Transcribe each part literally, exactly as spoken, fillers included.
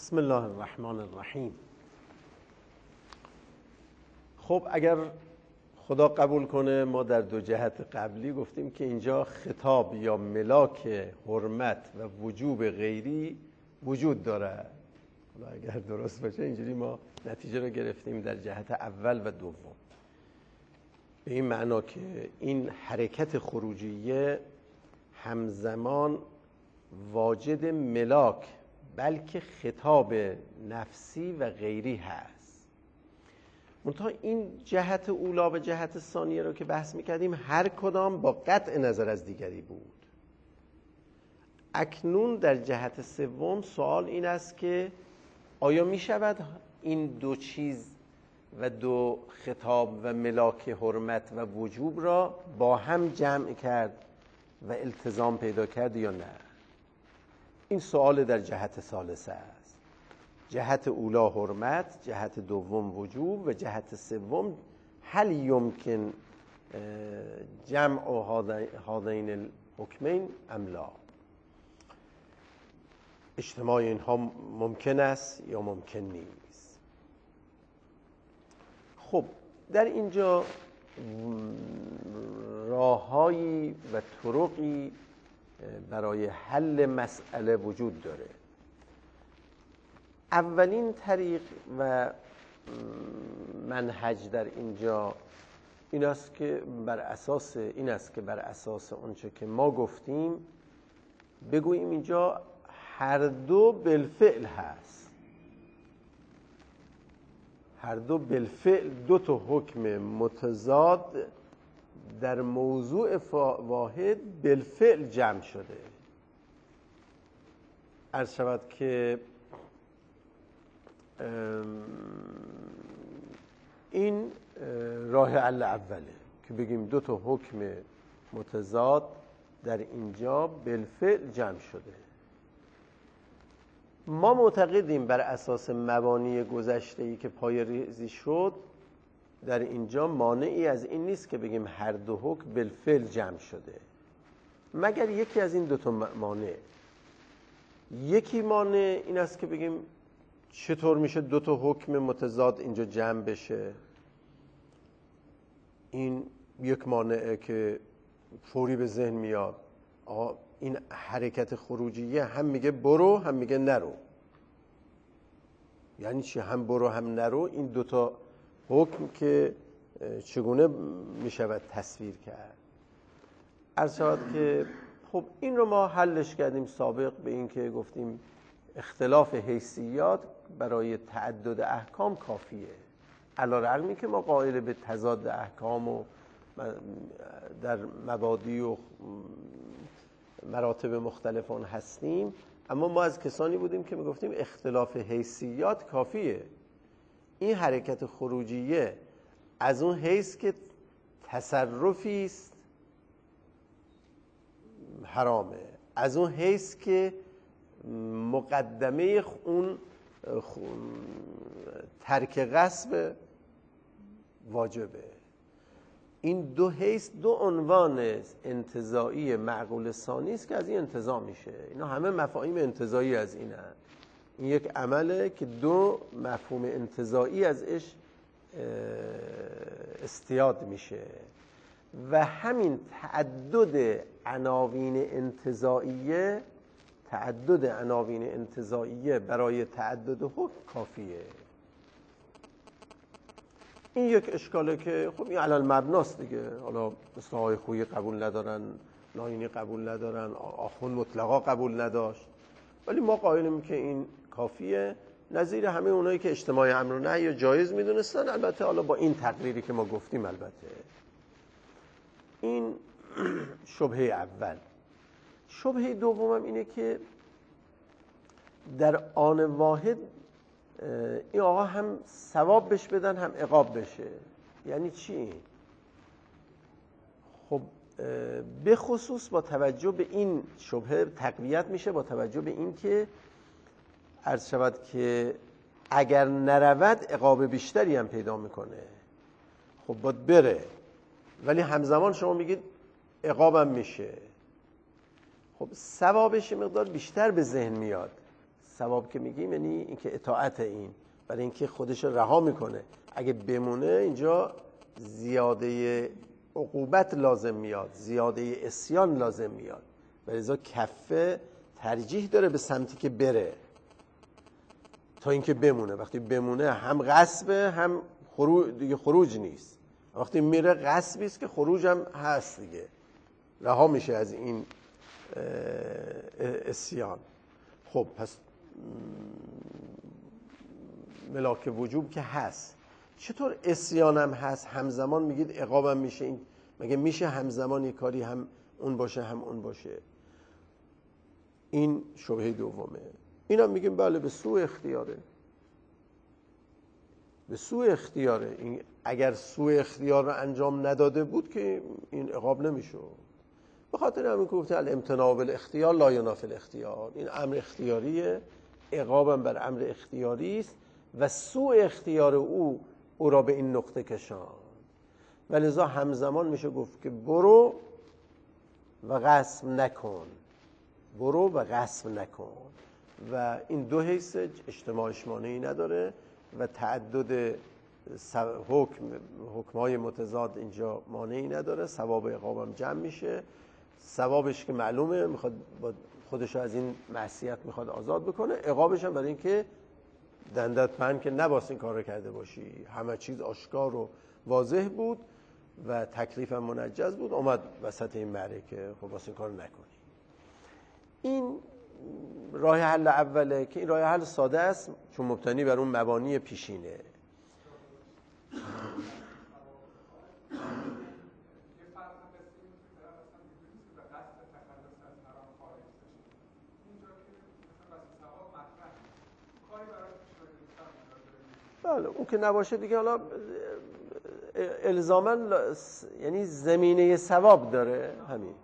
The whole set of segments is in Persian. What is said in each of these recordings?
بسم الله الرحمن الرحیم. خب اگر خدا قبول کنه ما در دو جهت قبلی گفتیم که اینجا خطاب یا ملاک حرمت و وجوب غیری وجود داره. حالا اگر درست باشه اینجوری ما نتیجه رو گرفتیم در جهت اول و دوم، به این معنا که این حرکت خروجیه همزمان واجد ملاک بلکه خطاب نفسی و غیری هست. منتها این جهت اولا و جهت ثانیه رو که بحث میکردیم هر کدام با قطع نظر از دیگری بود. اکنون در جهت سوم سوال این است که آیا میشود این دو چیز و دو خطاب و ملاک حرمت و وجوب را با هم جمع کرد و التزام پیدا کرد یا نه؟ این سوال در جهت ثالثه است. جهت اولا حرمت، جهت دوم وجوب و جهت سوم هل یمکن جمع هذین الحکمین ام لا؟ اجتماع اینها ممکن است یا ممکن نیست؟ خب در اینجا راههایی و طرقی برای حل مسئله وجود داره. اولین طریق و منهج در اینجا این است که بر اساس این است که بر اساس اونچه که ما گفتیم بگوییم اینجا هر دو بالفعل هست. هر دو بالفعل دو تا حکم متضاد در موضوع واحد بالفعل جمع شده. عرض شود که این راه حل اوله که بگیم دو تا حکم متضاد در اینجا بالفعل جمع شده. ما معتقدیم بر اساس مبانی گذشته‌ای که پای ریزی شد در اینجا مانعی از این نیست که بگیم هر دو حکم بالفعل جمع شده، مگر یکی از این دو تا مانع. یکی مانع این است که بگیم چطور میشه دو تا حکم متضاد اینجا جمع بشه. این یک مانعه که فوری به ذهن میاد. آه این حرکت خروجیه هم میگه برو هم میگه نرو. یعنی چی هم برو هم نرو؟ این دو تا حکم که چگونه میشود تصویر کرد؟ عرض شود که خب این رو ما حلش کردیم سابق به این که گفتیم اختلاف حیثیات برای تعدد احکام کافیه. علی رغمی که ما قائل به تضاد احکام و در مبادی و مراتب مختلفان هستیم، اما ما از کسانی بودیم که میگفتیم اختلاف حیثیات کافیه. این حرکت خروجیه از اون حیث که تصرفی است حرامه، از اون حیث که مقدمه اون ترک غصب واجبه. این دو حیث دو عنوان انتزاعی معقول ثانی است که از این انتزاع میشه. اینا همه مفاهیم انتزاعی از اینه. این یک عمله که دو مفهوم انتزاعی ازش استیاد میشه و همین تعدد عناوین انتزاعیه تعدد عناوین انتزاعیه برای تعدد حکم کافیه. این یک اشکاله که خب این علل مبناست دیگه. حالا مثل آقای خویی قبول ندارن، ناینی قبول ندارن، آخوند مطلقا قبول نداشت، ولی ما قائلیم که این کافیه. نظیر همه اونایی که اجتماع امر و نهی جایز میدونستن، البته حالا با این تقریری که ما گفتیم. البته این شبهه اول. شبهه دومم اینه که در آن واحد این آقا هم ثواب بهش بدن هم عقاب بشه. یعنی چی؟ خب به خصوص با توجه به این شبهه تقویت میشه با توجه به این که عرض شود که اگر نرود عقاب بیشتری هم پیدا میکنه. خب باید بره، ولی همزمان شما میگید عقابم میشه. خب ثوابش مقدار بیشتر به ذهن میاد. ثواب که میگیم یعنی اینکه اطاعت این، برای اینکه خودش رها میکنه. اگه بمونه اینجا زیاده عقوبت لازم میاد، زیاده عصیان لازم میاد، ولذا کفه ترجیح داره به سمتی که بره تا اینکه بمونه. وقتی بمونه هم غصبه هم خروج، دیگه خروج نیست. وقتی میره غصبی است که خروج هم هست دیگه، رها میشه از این عصیان. خب پس ملاک وجوب که هست، چطور عصیان هم هست همزمان میگید عقابم میشه؟ این مگه میشه همزمان یک کاری هم اون باشه هم اون باشه؟ این شبهه دومه. اینا میگیم بله به سوء اختیاره، به سوء اختیاره. این اگر سوء اختیار رو انجام نداده بود که این عقاب نمیشه. به خاطر همین که گفته الامتناع بالاختیار لا ینافی الاختیار، این امر اختیاریه، عقابم بر امر اختیاری است و سوء اختیار او او را به این نقطه کشان. ولذا همزمان میشه گفت که برو و غصب نکن، برو و غصب نکن. و این دو حیث اجتماعش مانعی نداره و تعدد حکم حکم‌های متضاد اینجا مانعی نداره. ثواب عقابم جمع میشه. ثوابش که معلومه، میخواد خودش از این معصیت میخواد آزاد بکنه. عقابش هم برای اینکه دندت پهن که نباید این کار رو کرده باشی، همه چیز آشکار و واضح بود و تکلیف هم منجز بود، اومد وسط این معرکه خب واسه این کار نکنی. این راه حل اوله که این راه حل ساده است چون مبتنی بر اون مبانی پیشینه. بله اون که نباشه دیگه، حالا الزاماً یعنی زمینه ثواب داره همین.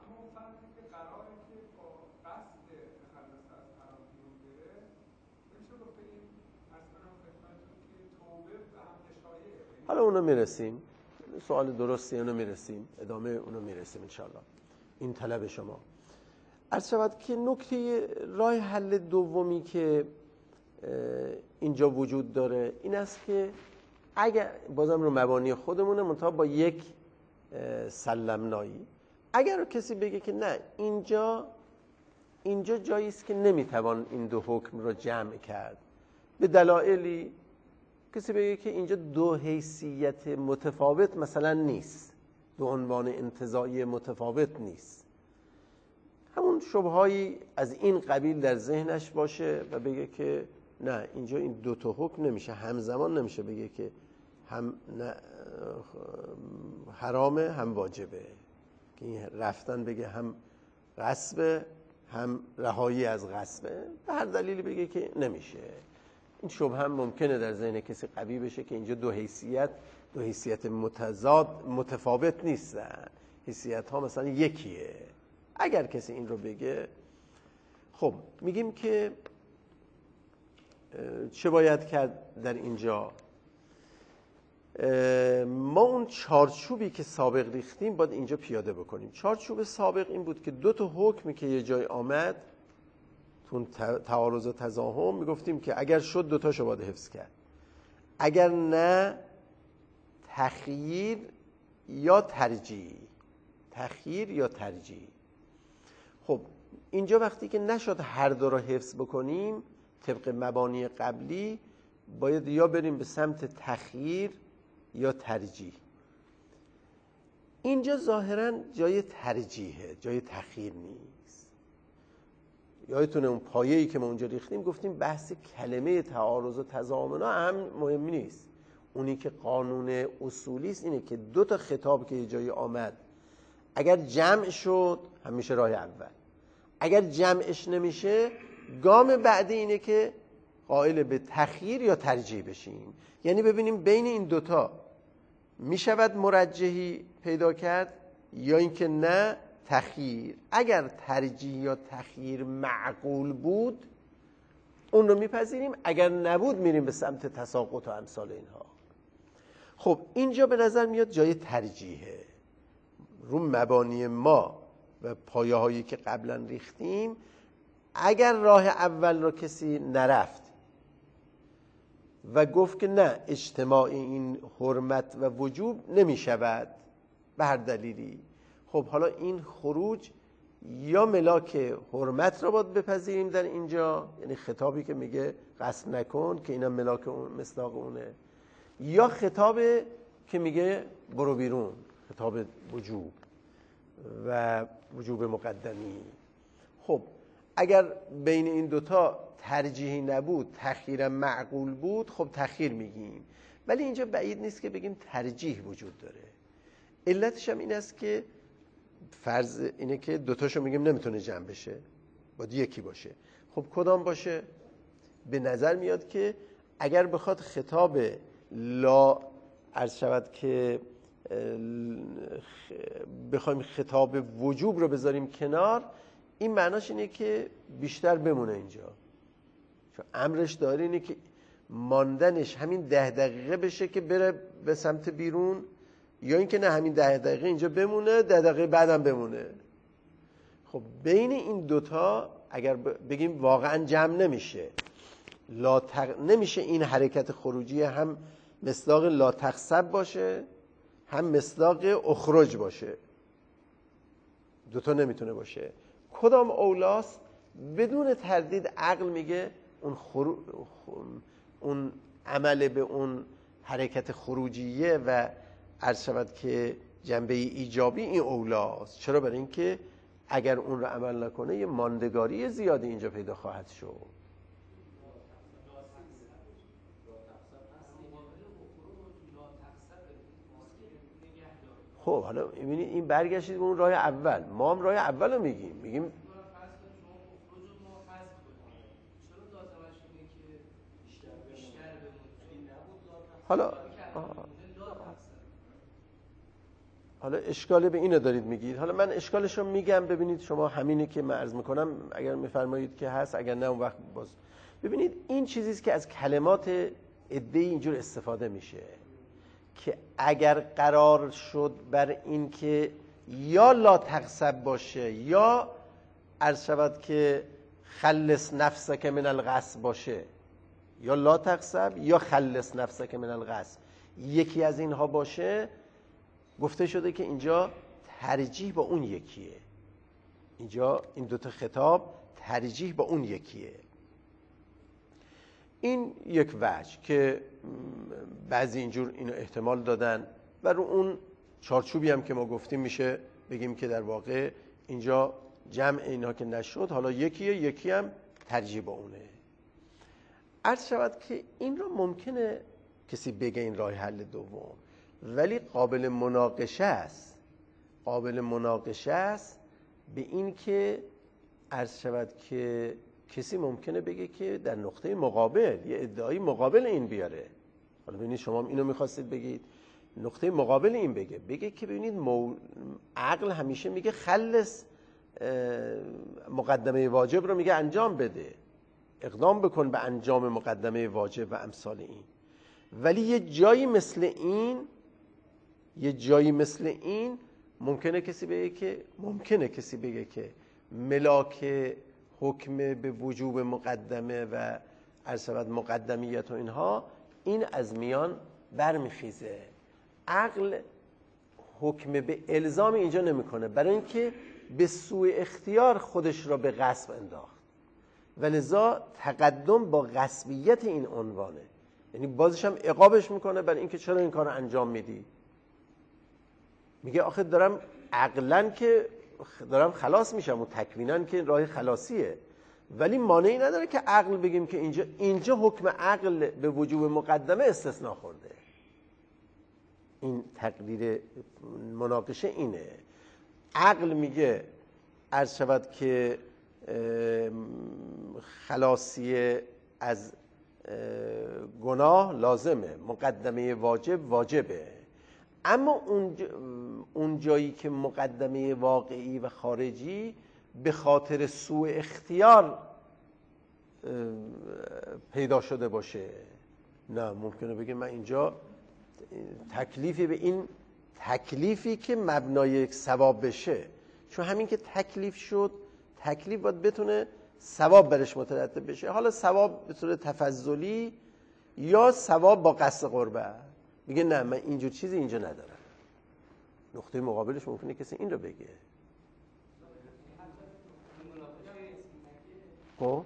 حالا اونو میرسیم، سوال درستی اونو میرسیم، ادامه اونو میرسیم انشالله. این طلب شما. عرض شود که نکته راه حل دومی که اینجا وجود داره این است که اگر بازم رو مبانی خودمونه منتها با یک سلمنایی، اگر کسی بگه که نه اینجا اینجا جایی است که نمیتوان این دو حکم رو جمع کرد به دلایلی، کسی بگه که اینجا دو حیثیت متفاوت مثلا نیست، دو عنوان انتزاعی متفاوت نیست، همون شبهایی از این قبیل در ذهنش باشه و بگه که نه اینجا این دو تا حکم نمیشه همزمان، نمیشه بگه که هم حرامه هم واجبه، که این رفتن بگه هم غصبه هم رهایی از غصبه، به هر دلیلی بگه که نمیشه. این شبهه هم ممکنه در ذهن کسی قوی بشه که اینجا دو حیثیت دو حیثیت متضاد متفاوت نیستن، حیثیت ها مثلا یکیه. اگر کسی این رو بگه، خب میگیم که چه باید کرد در اینجا؟ ما اون چارچوبی که سابق ریختیم باید اینجا پیاده بکنیم. چارچوب سابق این بود که دو تا حکمی که یه جای آمد تو تعارض و تضاهم میگفتیم که اگر شد دو تاشو باید حفظ کرد، اگر نه تخییر یا ترجیح، تخییر یا ترجیح. خب اینجا وقتی که نشد هر دو را حفظ بکنیم طبق مبانی قبلی، باید یا بریم به سمت تخییر یا ترجیح. اینجا ظاهراً جای ترجیحه، جای تخییر نیست. یادتونه اون پایه‌ای که ما اونجا ریختیم گفتیم بحث کلمه تعارض و تضامن هم مهم نیست، اونی که قانون اصولی است اینه که دو تا خطاب که یه جایی آمد اگر جمع شد هم میشه راه اول، اگر جمعش نمیشه گام بعدی اینه که قائل به تخییر یا ترجیح بشیم، یعنی ببینیم بین این دوتا میشود مرجحی پیدا کرد یا اینکه نه تخییر. اگر ترجیح یا تخییر معقول بود اون رو میپذیریم، اگر نبود میریم به سمت تساقط و امثال اینها. خب اینجا به نظر میاد جای ترجیحه، رو مبانی ما و پایه هایی که قبلا ریختیم اگر راه اول رو کسی نرفت و گفت که نه اجتماع این حرمت و وجوب نمی شود به هر دلیلی، خب حالا این خروج یا ملاک حرمت رو باید بپذیریم در اینجا، یعنی خطابی که میگه قصد نکن که اینا ملاک اون مصداق اونه، یا خطاب که میگه برو بیرون، خطاب وجوب و وجوب مقدمی. خب اگر بین این دوتا ترجیحی نبود، تخییر معقول بود، خب تخییر میگیم، ولی اینجا بعید نیست که بگیم ترجیح وجود داره. علتش هم این است که فرض اینه که دوتاشو میگیم نمیتونه جمع بشه، باید یکی باشه. خب کدام باشه؟ به نظر میاد که اگر بخواد خطاب لا عرض شود که بخوایم خطاب وجوب رو بذاریم کنار، این معناش اینه که بیشتر بمونه اینجا، چون امرش داره اینه که ماندنش همین ده دقیقه بشه که بره به سمت بیرون، یا اینکه نه همین ده دقیقه اینجا بمونه، ده دقیقه بعدم بمونه. خب بین این دوتا اگر بگیم واقعا جمع نمیشه، لا تق... نمیشه این حرکت خروجی هم مصداق لا تخسب باشه هم مصداق اخرج باشه، دوتا نمیتونه باشه. کدام اولاست؟ بدون تردید عقل میگه اون خرو... اون عمل به اون حرکت خروجیه و عرض شود که جنبه ایجابی این اولاست. چرا؟ برای اینکه اگر اون رو عمل نکنه یه ماندگاری زیادی اینجا پیدا خواهد شد. خب حالا می‌بینید این برگشتید به اون راه اول، ما هم راه اول رو میگیم میگیم حالا حالا اشکال به اینو دارید میگید. حالا من اشکالش رو میگم، ببینید شما همینی که من عرض میکنم اگر میفرمایید که هست، اگر نه اون وقت باز. ببینید این چیزیست که از کلمات عده‌ای اینجور استفاده میشه که اگر قرار شد بر این که یا لا تغصب باشه یا عرض شود که خلص نفسک من الغصب باشه، یا لا تغصب یا خلص نفسک من الغصب، یکی از اینها باشه، گفته شده که اینجا ترجیح با اون یکیه، اینجا این دوتا خطاب ترجیح با اون یکیه. این یک وجه که بعضی اینجور اینو احتمال دادن و رو اون چارچوبی هم که ما گفتیم میشه بگیم که در واقع اینجا جمع اینها که نشد، حالا یکیه، یکی هم ترجیح با اونه. عرض شود که این رو ممکنه کسی بگه این راه حل دوم، ولی قابل مناقشه است، قابل مناقشه است به این که عرض شود که کسی ممکنه بگه که در نقطه مقابل یه ادعای مقابل این بیاره. حالا ببینید شما اینو میخواستید بگید، نقطه مقابل این بگه بگه که ببینید مو... عقل همیشه میگه خلص مقدمه واجب رو میگه انجام بده، اقدام بکن به انجام مقدمه واجب و امثال این، ولی یه جایی مثل این یه جایی مثل این ممکنه کسی بگه که ممکنه کسی بگه که ملاک حکم به وجوب مقدمه و عرض شود مقدمیت و اینها این از میان برمیخیزه. عقل حکم به الزام اینجا نمیکنه، برای اینکه به سوء اختیار خودش را به غصب انداخت و لذا تقدم با غصبیت این عنوانه، یعنی بازش هم عقابش میکنه برای اینکه چرا این کار انجام میدی. میگه آخه دارم عقلن که دارم خلاص میشم و تکوینن که راه خلاصیه، ولی مانعی نداره که عقل بگیم که اینجا اینجا حکم عقل به وجوب مقدمه استثناء خورده. این تقدیر مناقشه اینه. عقل میگه عرض شود که خلاصی از گناه لازمه، مقدمه واجب واجبه، اما اون اون جایی که مقدمه واقعی و خارجی به خاطر سوء اختیار پیدا شده باشه، نه ممکنه بگه من اینجا تکلیفی به این تکلیفی که مبنای ثواب بشه، چون همین که تکلیف شد، تکلیف باید بتونه ثواب برش مترتب بشه، حالا ثواب به صورت تفضلی یا ثواب با قصد قربت. میگه نه من اینجور چیزی اینجا ندارم. نقطه مقابلش ممکنه کسی این رو بگه. خب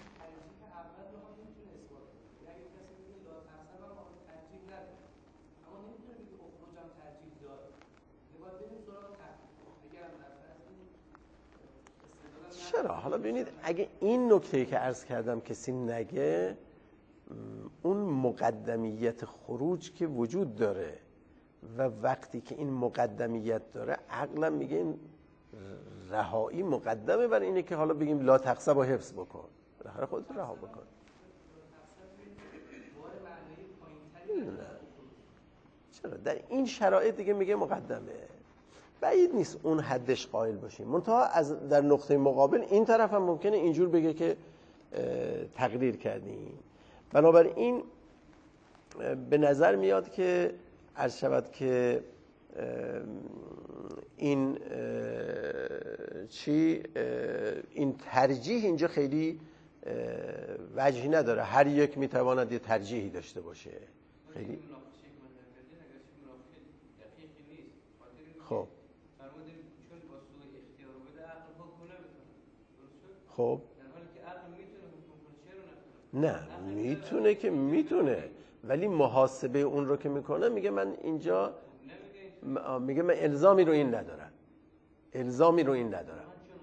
چرا؟ حالا ببینید اگه این نکته‌ای که عرض کردم کسی نگه، اون مقدمیت خروج که وجود داره و وقتی که این مقدمیت داره عقلم میگه این رهایی مقدمه بر اینه که حالا بگیم لا تقصب و حفظ بکن، بالاخره خودت رها بکن. نه چرا؟ در این شرایط دیگه میگه مقدمه. بعید نیست اون حدش قائل باشیم، منتها از در نقطه مقابل این طرف هم ممکنه اینجور بگه که تقریر کردیم. بنابراین به نظر میاد که عرض شود که این چی این ترجیح اینجا خیلی وجهی نداره، هر یک میتواند یه ترجیحی داشته باشه. خیلی خب خب نه میتونه که میتونه، ولی محاسبه اون رو که میکنه میگه من اینجا میگه من الزامی رو این ندارم، الزامی رو این ندارم.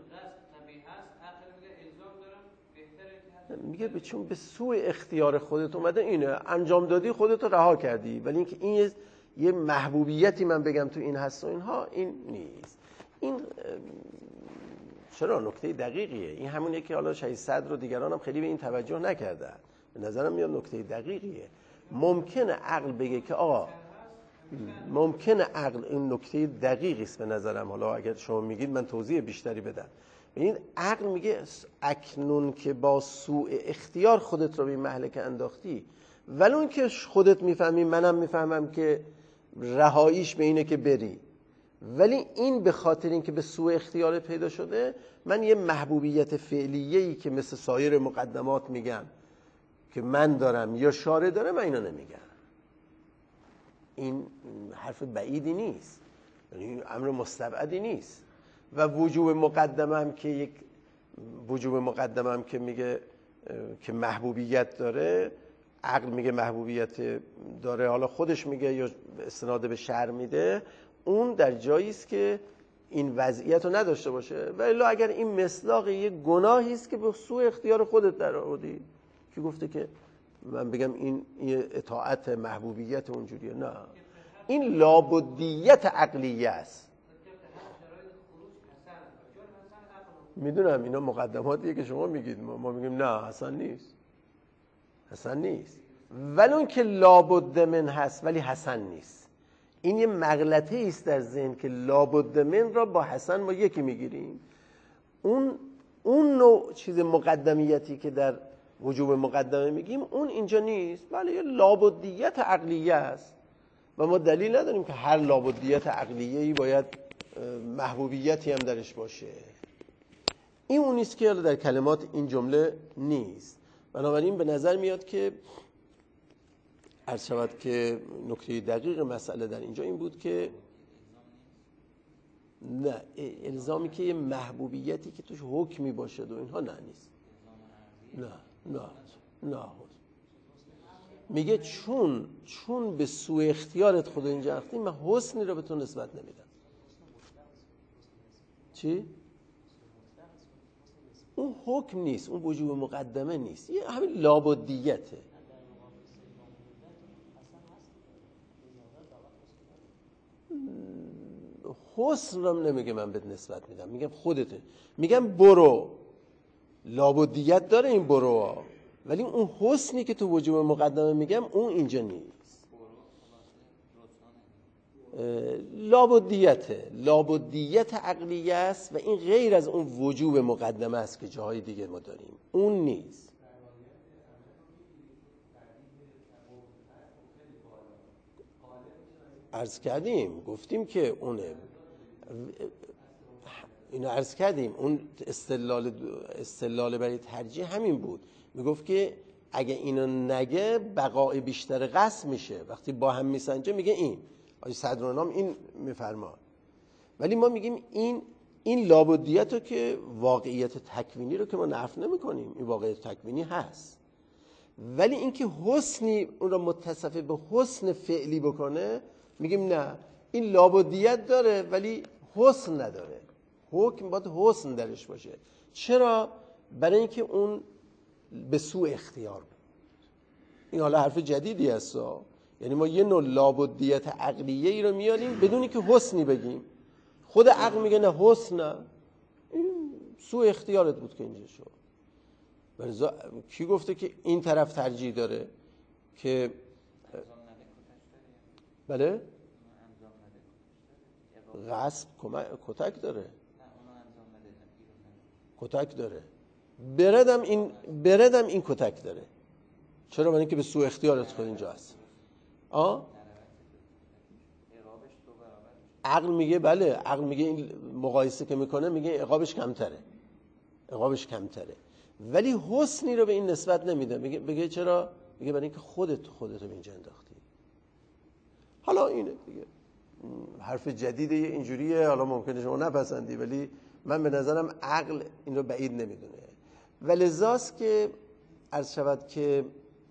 میگه به چون به سوء اختیار خودت اومده، اینه انجام دادی خودت رو رها کردی، ولی اینکه این یه محبوبیتی من بگم تو این هست و اینها این نیست. این چرا نکته دقیقیه، این همونه که حالا شهید صدر و دیگران هم خیلی به این توجه نکردن، به نظرم میاد نکته دقیقیه. ممکنه عقل بگه که آقا ممکنه عقل این نکته دقیقی است به نظرم، حالا اگر شما میگید من توضیح بیشتری بدم. ببینید عقل میگه اکنون که با سوء اختیار خودت رو به این مهلکه انداختی، ولون که خودت میفهمی منم میفهمم که رهاییش به اینه که بری، ولی این به خاطر اینکه به سوء اختیار پیدا شده، من یه محبوبیت فعلیه‌ای که مثل سایر مقدمات میگم که من دارم یا شارع داره، من اینو نمیگم. این حرف بعیدی نیست، یعنی امر مستبعدی نیست. و وجوب مقدمه هم که یک وجوب مقدمه هم که میگه که محبوبیت داره، عقل میگه محبوبیت داره، حالا خودش میگه یا استناد به شرع میده، اون در جایی است که این وضعیت رو نداشته باشه. ولی اگر این مصداق یک گناهی است که به سوء اختیار خودت در آوردی، کی گفته که من بگم این اطاعت محبوبیت اونجوریه؟ نه، این لابدیت عقلیه است. میدونم اینا مقدماتیه که شما میگید، ما میگیم نه حسن نیست، حسن نیست، ولی اون که لابد من هست ولی حسن نیست. این یه مغلطه است در ذهن که لابد من را با حسن ما یکی میگیریم. اون اون نوع چیز مقدمیتی که در وجوب مقدمه میگیم اون اینجا نیست، بله یه لابدیت عقلیه است و ما دلیل نداریم که هر لابدیت عقلیه‌ای باید محبوبیتی هم درش باشه. این اون نیست که در کلمات این جمله نیست. بنابراین به نظر میاد که عرض شود که نکته دقیق مسئله در اینجا این بود که نه، الزامی که یه محبوبیتی که توش حکمی باشد و اینها نه نیست. نه نه نه میگه چون چون به سوء اختیارت خود اینجا اختی، من حسنی رو به تو نسبت نمیدم. چی؟ اون حکم نیست، اون وجوب مقدمه نیست، یه همین لابدیته. حسن رو نمیگه من بهت نسبت میدم، میگم خودته، میگم برو، لابدیت داره این برو، ولی اون حسنی که تو وجوب مقدمه میگم اون اینجا نیست. لابدیته، لابدیت عقلیه است و این غیر از اون وجوب مقدمه است که جاهای دیگه ما داریم، اون نیست. عرض کردیم گفتیم که اونه اینو عرض کردیم. اون استدلال استدلال برای ترجیح همین بود، میگفت که اگه اینو نگه بقای بیشتر قصد میشه. وقتی با هم میسنجه میگه این آقای صدرانام این میفرما، ولی ما میگیم این این لابدیت رو که واقعیت تکوینی رو که ما نفی نمی‌کنیم، این واقعیت تکوینی هست، ولی اینکه حسنی اون رو متصف به حسن فعلی بکنه میگیم نه، این لابدیت داره ولی حسن نداره. حکم باید حسن درش باشه. چرا؟ برای اینکه اون به سوء اختیار بود. این حالا حرف جدیدی هست، یعنی ما یه نوع لابدیت عقلیه ای رو میاریم بدون اینکه حسنی بگیم. خود عقل میگه نه حسن نه، این سوء اختیارت بود که اینجا شد. برزا کی گفته که این طرف ترجیح داره که بله غصب کتک داره، کتک داره، بردم این بردم این کتک داره. چرا؟ برای اینکه به سوء اختیارت خود اینجا هست. آ عقل میگه بله، عقل میگه این مقایسه که میکنه میگه عقابش کمتره، عقابش کمتره، ولی حسنی رو به این نسبت نمیده. میگه بگه چرا؟ میگه برای اینکه خودت خودت رو به اینجا انداختی. حالا اینه دیگه حرف جدیده اینجوریه، حالا ممکنه شما نپسندی، ولی من به نظرم عقل این رو بعید نمیدونه. ولذاست که عرض شود که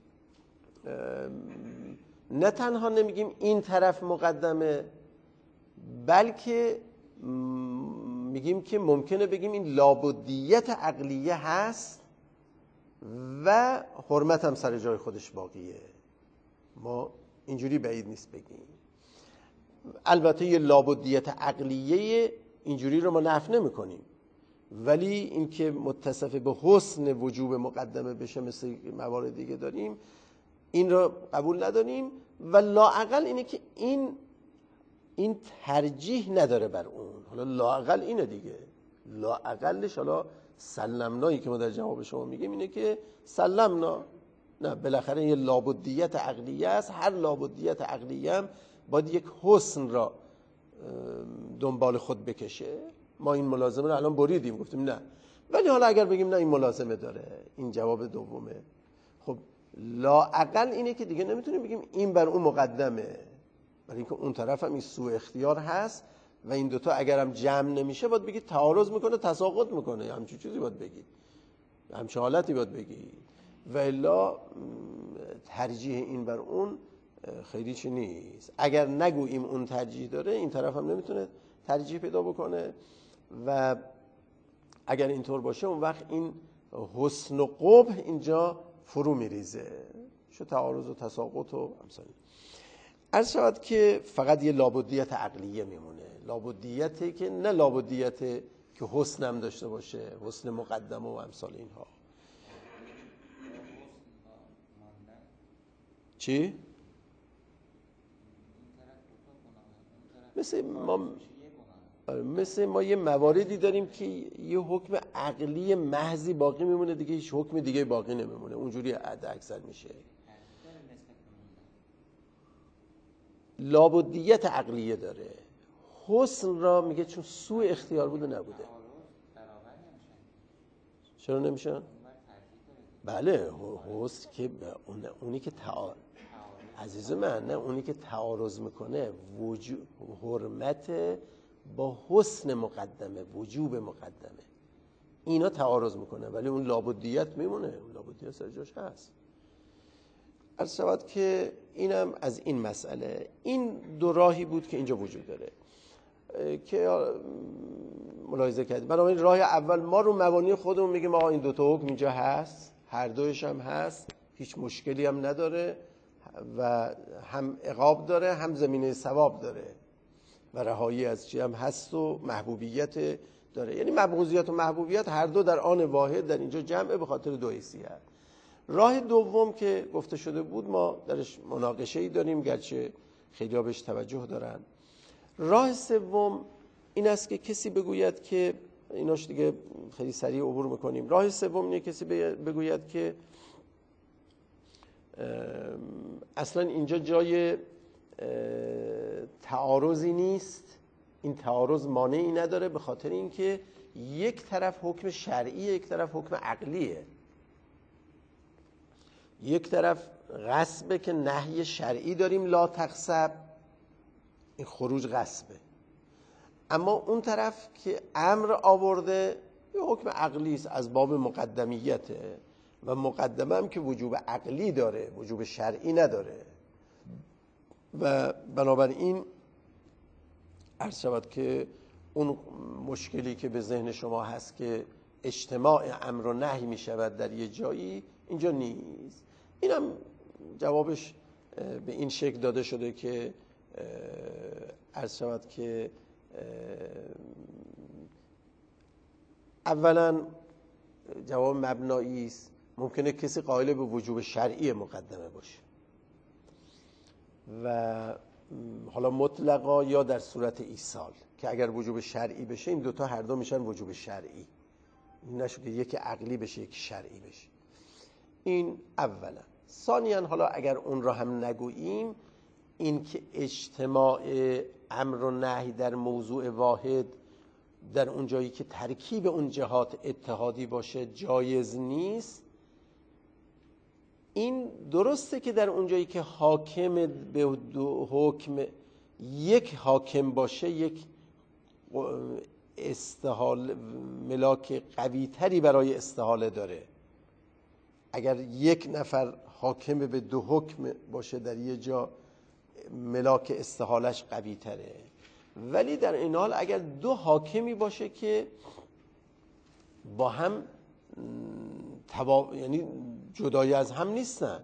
نه تنها نمیگیم این طرف مقدمه، بلکه میگیم که ممکنه بگیم این لابدیت عقلیه هست و حرمت هم سر جای خودش باقیه. ما اینجوری بعید نیست بگیم. البته یه لابدیت عقلیه اینجوری رو ما نفی نمی کنیم، ولی اینکه متصف به حسن وجوب مقدمه بشه مثل موارد دیگه داریم، این رو قبول نداریم. و لااقل اینه که این این ترجیح نداره بر اون. حالا لااقل اینه دیگه، لااقلش حالا سلمنایی که ما در جواب شما میگیم اینه که سلمنا، نه بالاخره یه لابدیت عقلیه است. هر لابدیت عقلیه هم باید یک حسن را دنبال خود بکشه. ما این ملازمه رو الان بریدیم گفتیم نه، ولی حالا اگر بگیم نه این ملازمه داره، این جواب دومه، خب لااقل اینه که دیگه نمیتونیم بگیم این بر اون مقدمه، برای اینکه اون طرف هم این سوء اختیار هست و این دوتا اگر هم جمع نمیشه باید بگید تعارض میکنه، تساقط میکنه، همچین چیزی باید بگید، همچین حالتی باید بگید. و الا ترجیح این بر اون خیلی چی نیست. اگر نگوییم اون ترجیح داره، این طرف هم نمیتونه ترجیح پیدا بکنه. و اگر اینطور باشه اون وقت این حسن و قبح اینجا فرو میریزه، شو تعارض و تساقط و امثال. عرض شود که فقط یه لابدیت عقلیه میمونه، لابدیتی که نه لابدیت که حسن هم داشته باشه، حسن مقدمه و امثال اینها. چی؟ مثل ما مثل ما یه مواردی داریم که یه حکم عقلی محضی باقی میمونه دیگه، هیچ حکم دیگه باقی نمیمونه، اونجوری عد اکثر میشه. لابدیت عقلیه داره، حسن را میگه چون سوء اختیار بوده نبوده. چرا نمیشن؟ بله حسن که اون اونی که تعارض عزیز من، نه اونی که تعارض میکنه وجوب حرمت با حسن مقدمه، وجوب مقدمه، اینا تعارض میکنه، ولی اون لابدیت میمونه، اون لابدیت سر جاش هست. عرض شود که اینم از این مسئله. این دو راهی بود که اینجا وجود داره که ملاحظه کردیم. بنابراین راه اول ما رو مبانی خودمون میگیم آقا این دو تا حکم اینجا هست، هر دویش هم هست، هیچ مشکلی هم نداره و هم عقاب داره هم زمینه ثواب داره و رهایی از چی هم هست و محبوبیت داره. یعنی مبغوضیت و محبوبیت هر دو در آن واحد در اینجا جمعه به خاطر دو حیثیت. راه دوم که گفته شده بود ما درش مناقشه‌ای داریم، گرچه خیلی‌ها بهش توجه دارن. راه سوم این است که کسی بگوید که ایناش دیگه خیلی سریع عبور میکنیم. راه سوم اینه کسی بگوید که اصلا اینجا جای تعارضی نیست، این تعارض مانعی نداره، به خاطر اینکه یک طرف حکم شرعیه، یک طرف حکم عقلیه. یک طرف غصبه که نهی شرعی داریم لا تغصب، این خروج غصبه، اما اون طرف که امر آورده یه حکم عقلی است از باب مقدمیته و مقدمه هم که وجوب عقلی داره، وجوب شرعی نداره. و بنابراین عرض شود که اون مشکلی که به ذهن شما هست که اجتماع امر و نهی می شود در یه جایی، اینجا نیست. اینم جوابش به این شکل داده شده که عرض شود که اولا جواب مبنایی است. ممکنه کسی قائل به وجوب شرعی مقدمه باشه و حالا مطلقا یا در صورت ایصال، که اگر وجوب شرعی بشه این دوتا هر دو میشن وجوب شرعی، نشه که یکی عقلی بشه یکی شرعی بشه. این اولا. ثانیاً حالا اگر اون را هم نگوییم، این که اجتماع امر و نهی در موضوع واحد در اون جایی که ترکیب اون جهات اتحادی باشه جایز نیست، این درسته که در اون جایی که حاکم به دو حکم یک حاکم باشه، یک استحال ملاک قوی تری برای استحاله داره. اگر یک نفر حاکم به دو حکم باشه در یه جا، ملاک استحالش قوی تره. ولی در این حال اگر دو حاکمی باشه که با هم توا... یعنی جدای از هم نیستن،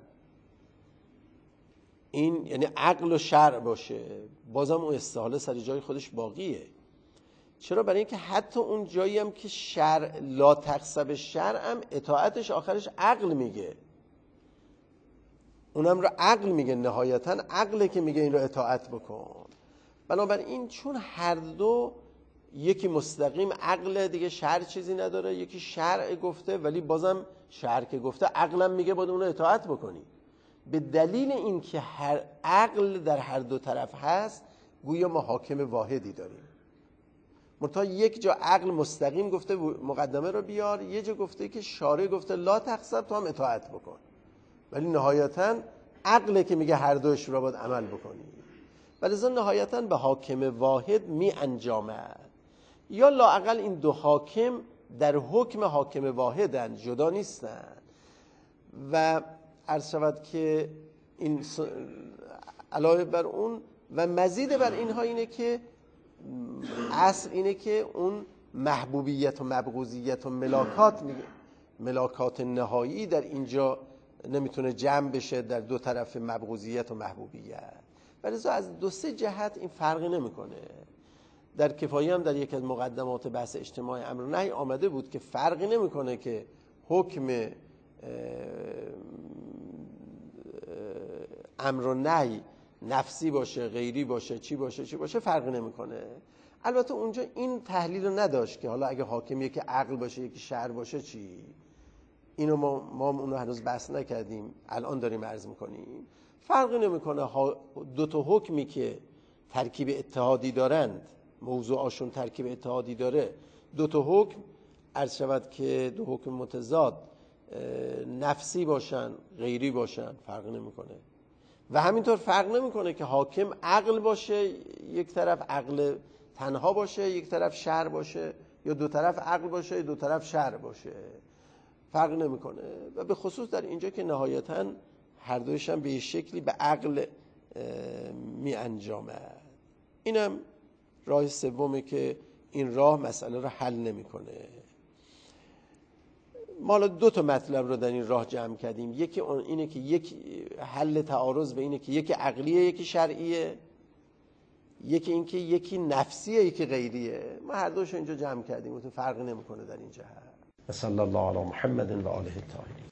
این یعنی عقل و شرع باشه، بازم اون استحاله سر جای خودش باقیه. چرا؟ برای اینکه حتی اون جایی هم که شرع لا تغصب شرع هم اطاعتش آخرش عقل میگه، اونم رو عقل میگه، نهایتا عقله که میگه این رو اطاعت بکن. بنابراین چون هر دو، یکی مستقیم عقل دیگه شرع چیزی نداره، یکی شرع گفته ولی بازم شرع که گفته عقلم میگه باید اون رو اطاعت بکنی. به دلیل اینکه هر عقل در هر دو طرف هست، گویا ما حاکم واحدی داریم. منتها یک جا عقل مستقیم گفته مقدمه رو بیار، یه جا گفته که شارع گفته لا تغصب، تو هم اطاعت بکن. ولی نهایتا عقله که میگه هر دوش رو باید عمل بکنی. ولی ازن نهایتا به حاکم واحد می انجامد. یا لااقل این دو حاکم در حکم حاکم واحدن، جدا نیستن. و عرض شود که این علاوه بر اون و مزید بر اینها اینه که اصل اینه که اون محبوبیت و مبغوضیت و ملاکات میگه، ملاکات نهایی در اینجا نمیتونه جمع بشه در دو طرف مبغوضیت و محبوبیت. ولی از دو سه جهت این فرقی نمیکنه. در کفایی هم در یک از مقدمات بحث اجتماع امر و نهی آمده بود که فرقی نمیکنه که حکم امر و نهی نفسی باشه، غیری باشه، چی باشه چی باشه، فرقی نمیکنه. البته اونجا این تحلیل رو نداشت که حالا اگه حاکم یکی عقل باشه یکی شرع باشه چی. اینو ما ما اونو هنوز بحث نکردیم، الان داریم عرض میکنیم. فرقی نمیکنه دو تا حکمی که ترکیب اتحادی دارند، موضوعاشون ترکیب اتحادی داره، دو تا حکم عرض شود که دو حکم متضاد نفسی باشن غیری باشن، فرق نمیکنه. و همینطور فرق نمیکنه که حاکم عقل باشه، یک طرف عقل تنها باشه، یک طرف شرع باشه، یا دو طرف عقل باشه یا دو طرف شرع باشه، فرق نمیکنه. و به خصوص در اینجا که نهایتاً هر دویش هم به شکلی به عقل می انجامه. اینم راه سومه که این راه مسئله رو حل نمیکنه. ما حالا دو تا مطلب رو در این راه جمع کردیم. یکی اون اینه که یک حل تعارض به اینه که یکی عقلیه یکی شرعیه، یکی این که یکی نفسیه یکی غیریه. ما هر دوشو اینجا جمع کردیم، فرقی نمیکنه در این جهت. صلی الله علی محمد و آله الطاهرین.